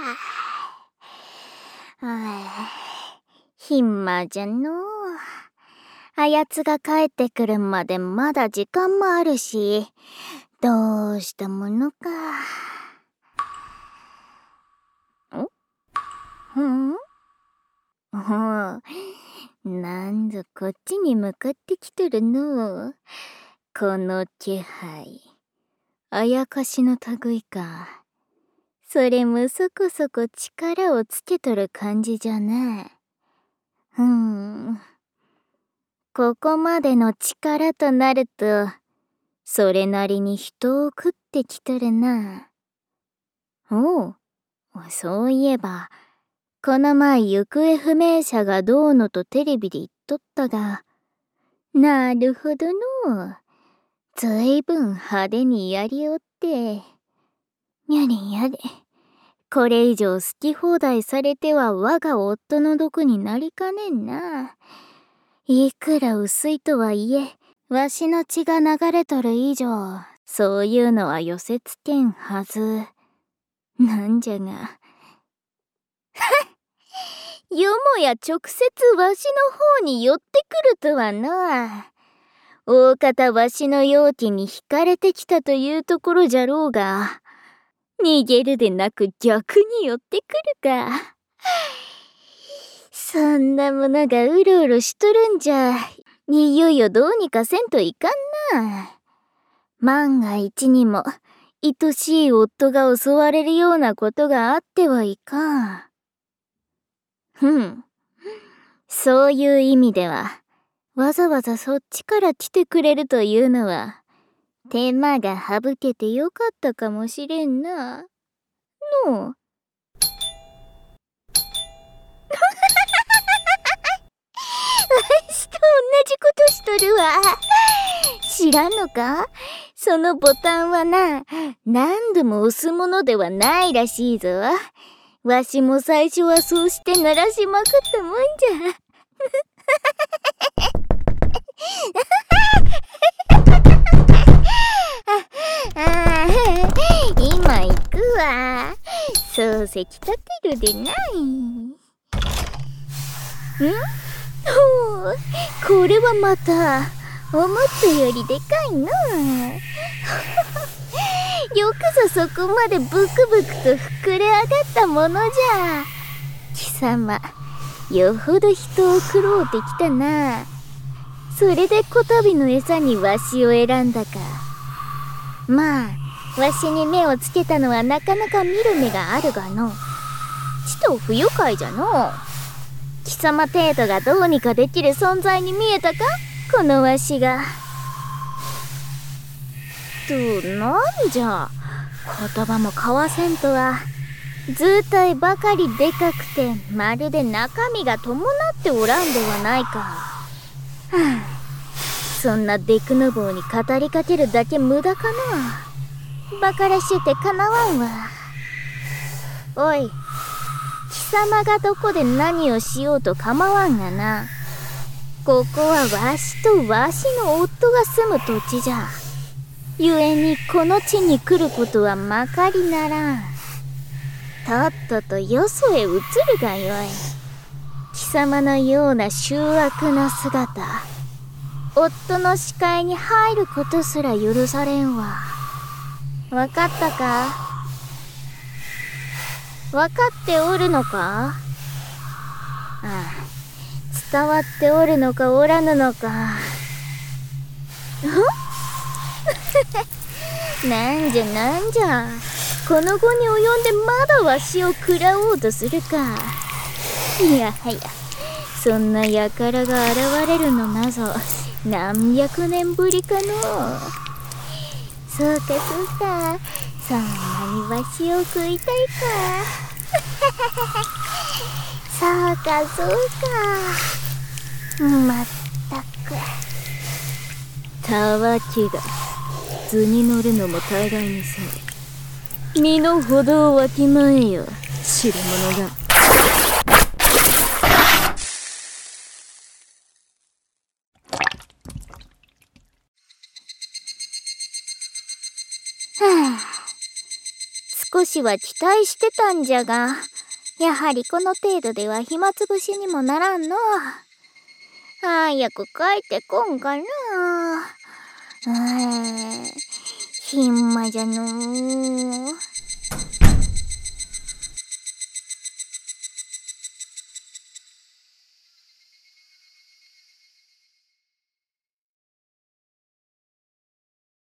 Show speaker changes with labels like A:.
A: 暇じゃのう。あやつが帰ってくるまでまだ時間もあるし、どうしたものか。なんぞこっちに向かってきとるのう。この気配。あやかしの類か。それもそこそこ力をつけとる感じじゃね。ここまでの力となると、それなりに人を食ってきとるな。おう、そういえば、この前行方不明者がどうのとテレビで言っとったが、なるほどのう。ずいぶん派手にやりおって。やれやれ。これ以上好き放題されては我が夫の毒になりかねんな。いくら薄いとはいえ、わしの血が流れとる以上、そういうのは寄せつけんはず。なんじゃが。よもや直接わしの方に寄ってくるとはな。大方わしの容器に惹かれてきたというところじゃろうが、逃げるでなく逆に寄ってくるか。そんなものがうろうろしとるんじゃ、いよいよどうにかせんといかんな。万が一にも、愛しい夫が襲われるようなことがあってはいかん。そういう意味では、わざわざそっちから来てくれるというのは、手間が省けてよかったかもしれんな。のう。私と同じことしとるわ。知らんのか？そのボタンはな、何度も押すものではないらしいぞ。わしも最初はそうして鳴らしまくったもんじゃ。今行くわ。漱石立てるでない。これはまた思ったよりでかいな。よくぞそこまでブクブクと膨れ上がったものじゃ。貴様、よほど人を食ろうてきたな。それでこたびの餌にわしを選んだか。まあ、わしに目をつけたのはなかなか見る目があるがの。ちと不愉快じゃの。貴様程度がどうにかできる存在に見えたか、このわしが。なんじゃ、言葉も交わせんとは。図体ばかりでかくて、まるで中身が伴っておらんではないか。そんなデクノボーに語りかけるだけ無駄かな。バカらしゅうてかなわんわ。おい、貴様がどこで何をしようと構わんがな。ここはわしとわしの夫が住む土地じゃ。故にこの地に来ることはまかりならん。とっととよそへ移るがよい。貴様のような醜悪な姿、夫の視界に入ることすら許されんわ。わかったか？わかっておるのか？伝わっておるのかおらぬのか。なんじゃ、この後に及んでまだわしを食らおうとするか。いやはや、そんな輩が現れるのなぞ何百年ぶりかのう。そうか、そんなにわしを食いたいか。そうか。まったく。たわけが図に乗るのも大概にせえ。身の程をわきまえよ、知る者が。 少しは期待してたんじゃが、やはりこの程度では暇つぶしにもならんの。早く帰ってこんかな。暇じゃのう。